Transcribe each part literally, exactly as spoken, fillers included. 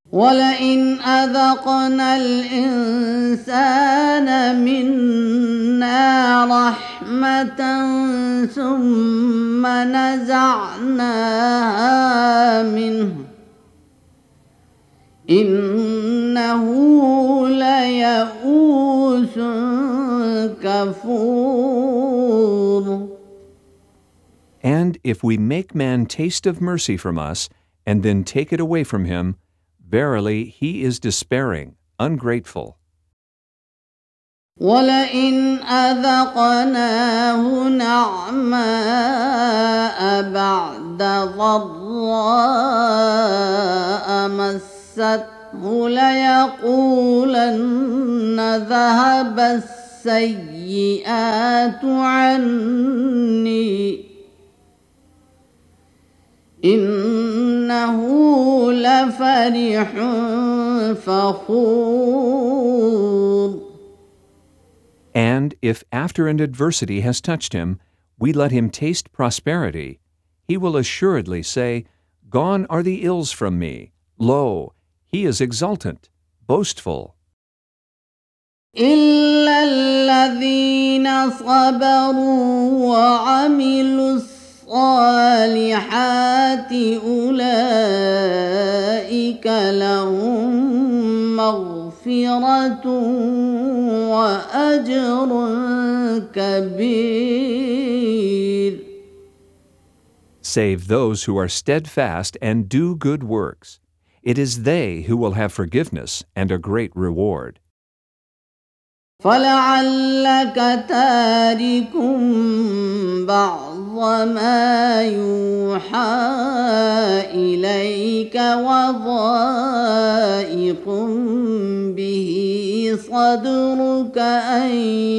ولئن أذقنا الإنسان منا رحمة ثم نزعناها منه إنه ليئوس كفور. And if we make man taste of mercy from us, and then take it away from him, verily he is despairing, ungrateful. ولئن أذقناه نعماء بعد ضراء مسته ليقولن ذهب السيئات عني إنه لفرح فخور. And if after an adversity has touched him, we let him taste prosperity, he will assuredly say, Gone are the ills from me. Lo, he is exultant, boastful. إلا الذين صبروا وعملوا الصالحات أولئك لهم مغفرة وأجر كبير. Save those who are steadfast and do good works. It is they who will have forgiveness and a great reward. فلعلك تارك بعض ما يوحى إليك وضائق به صدرك أن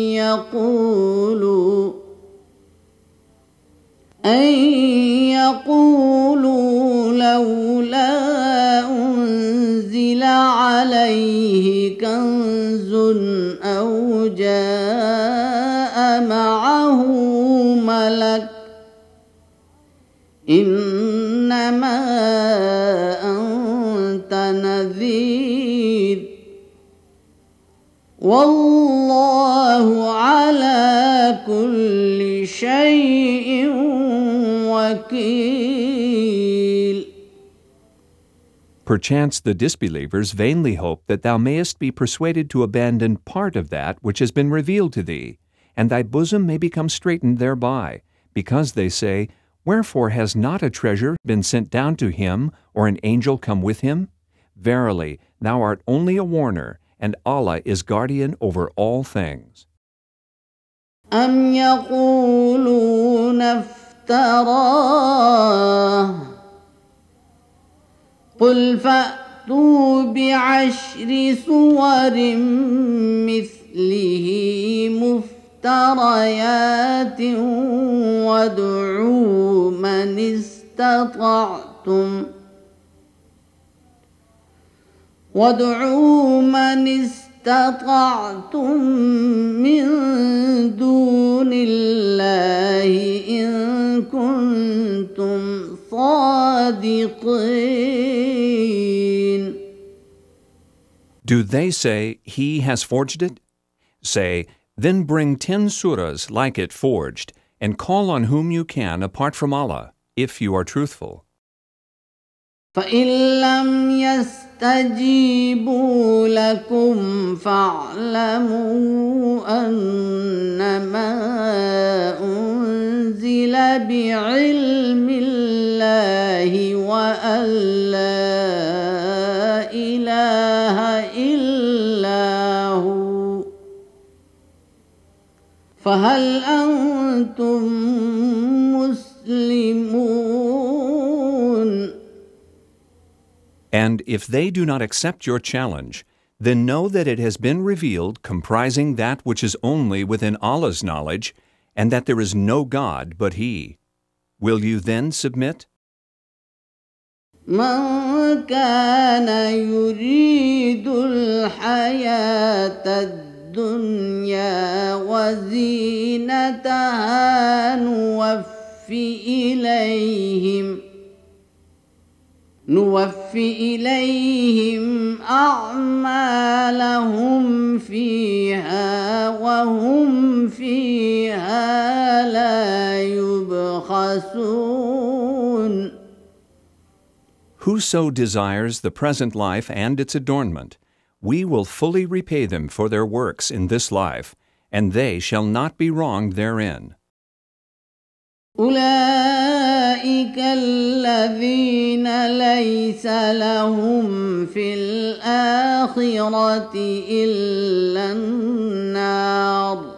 يقولوا أن يقولوا لولا أنزل عليه كنز أو جاء معه ملك إنما أنت نذير والله على كل شيء وكيل. Perchance the disbelievers vainly hope that thou mayest be persuaded to abandon part of that which has been revealed to thee, and thy bosom may become straitened thereby, because they say, Wherefore has not a treasure been sent down to him, or an angel come with him? Verily, thou art only a warner, and Allah is guardian over all things. أم يقولون افتراه قل فأتوا بعشر سور مثله مفتريات وادعوا من استطعتم وادعوا من استطعتم من دون الله إن كنتم صادقين. Do they say, He has forged it? Say, Then bring ten surahs like it forged, and call on whom you can apart from Allah, if you are truthful. فإن لم يستجيبوا لكم فاعلموا أنما أنزل بعلم الله وأن لا إله إلا هو فهل أنتم مسلمون. And if they do not accept your challenge, then know that it has been revealed comprising that which is only within Allah's knowledge, and that there is no God but He. Will you then submit? من كان يريد الحياة الدنيا وزينتها نوفي إليهم نوف إليهم أعمالهم فيها وهم فيها لا يبخسون. Whoso desires the present life and its adornment, we will fully repay them for their works in this life, and they shall not be wronged therein. أولئك الذين ليس لهم في الآخرة إلا النار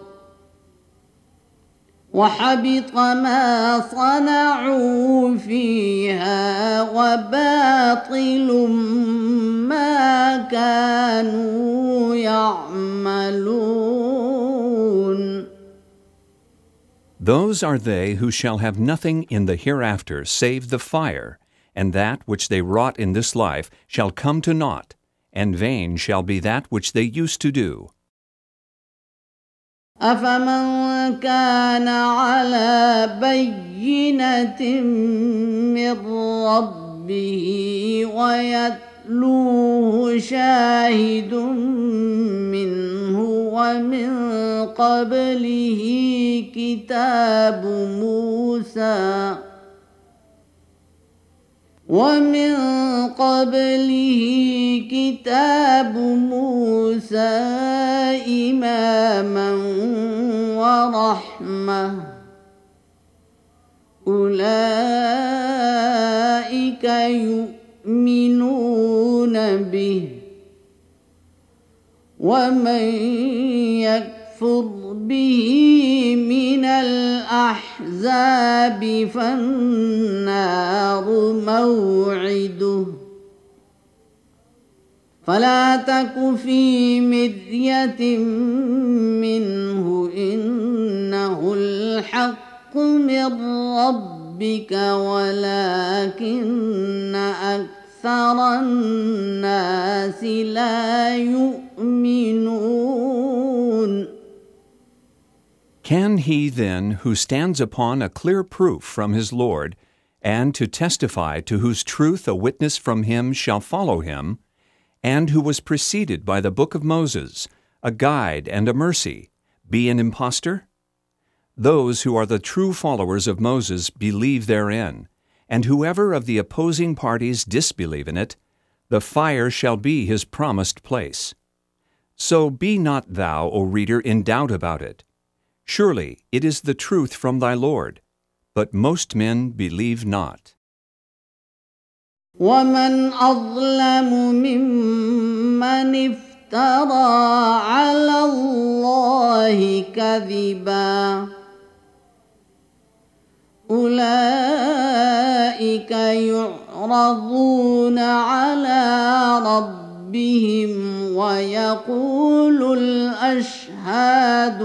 وحبط ما صنعوا فيها وباطل ما كانوا يعملون. Those are they who shall have nothing in the hereafter save the fire, and that which they wrought in this life shall come to naught, and vain shall be that which they used to do. أفمن كان على بينة من ربه ويتلوه شاهد منه ومن قبله كتاب موسى ومن قبله كتاب موسى إماما ورحمة أولئك يؤمنون به ومن يكفر به من الأحزاب فالنار موعده فلا تك في مرية منه إنه الحق من ربك ولكن أكثر الناس لا يؤمنون. Can he then, who stands upon a clear proof from his Lord, and to testify to whose truth a witness from him shall follow him, and who was preceded by the book of Moses, a guide and a mercy, be an impostor? Those who are the true followers of Moses believe therein, and whoever of the opposing parties disbelieve in it, the fire shall be his promised place. So be not thou, O reader, in doubt about it. Surely it is the truth from thy Lord, but most men believe not. ومن أظلم ممن افترى على الله كذبا أولئك يعرضون على ربهم ويقول الأشهاد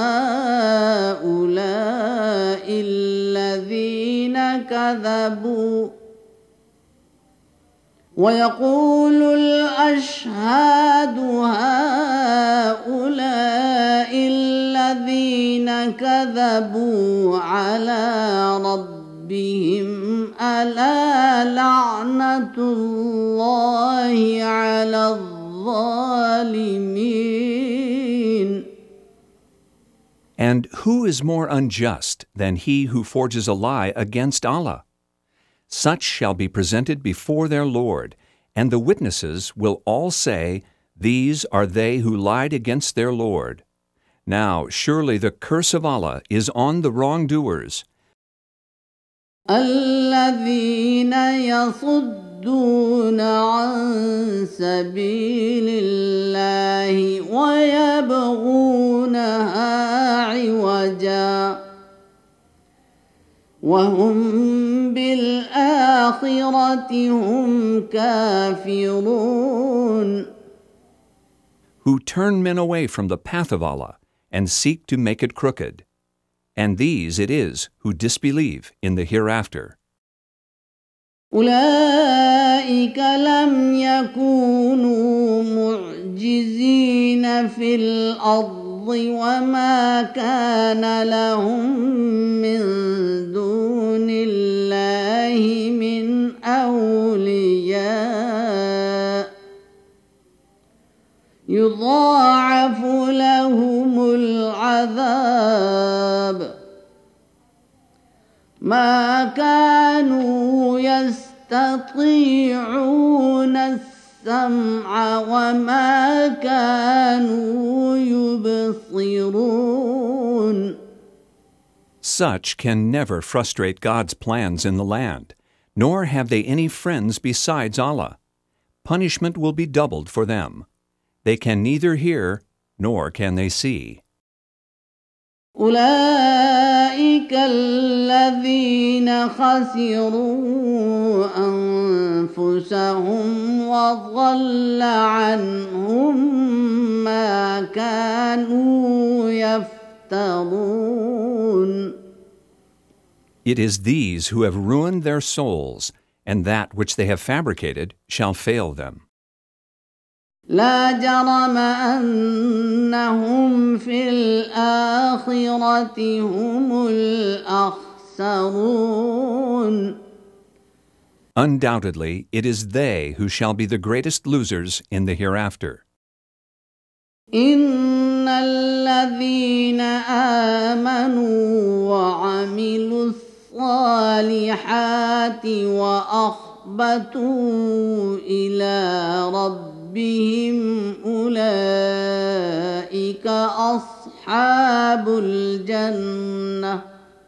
هؤلاء الذين كذبوا ويقول الأشهاد هؤلاء الذين كذبوا على ربهم ألا لعنة الله على الظالمين. And who is more unjust than he who forges a lie against Allah? Such shall be presented before their Lord, and the witnesses will all say, These are they who lied against their Lord. Now surely the curse of Allah is on the wrongdoers. الذين يصدون عن سبيل الله ويبغونها عوجا وهم بالآخرة هم كافرون. Who turn men away from the path of Allah and seek to make it crooked. And these it is who disbelieve in the hereafter. أولئك لم يكونوا معجزين في الأرض وما كان لهم من دون الله من أولياء يضاعف لهم العذاب ما كانوا يستطيعون السمع وما كانوا يبصرون. Such can never frustrate God's plans in the land, nor have they any friends besides Allah. Punishment will be doubled for them. They can neither hear nor can they see. أولئك الذين خسروا أنفسهم وضل عنهم ما كانوا يفترون. It is these who have ruined their souls, and that which they have fabricated shall fail them. لا جرم أنهم في الآخرة هم الأخسرون. Undoubtedly, it is they who shall be the greatest losers in the hereafter. إن الذين آمنوا وعملوا الصالحات وأخبتوا إلى ربهم بهم أولئك أصحاب الجنة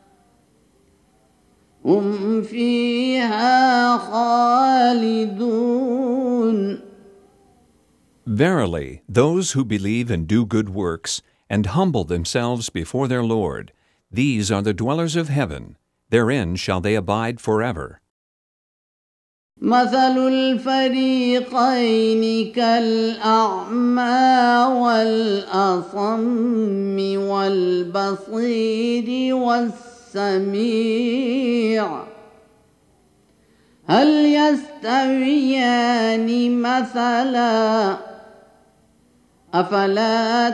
هم فيها خالدون. Verily, those who believe and do good works and humble themselves before their Lord, these are the dwellers of heaven. Therein shall they abide forever. مثل الفريقين كالأعمى والأصم والبصير والسميع هل يستويان مثلا أفلا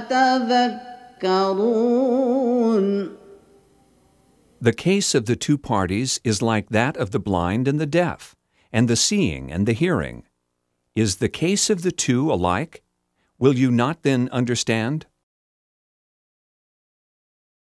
تذكرون. The case of the two parties is like that of the blind and the deaf, and the seeing and the hearing. Is the case of the two alike? Will you not then understand?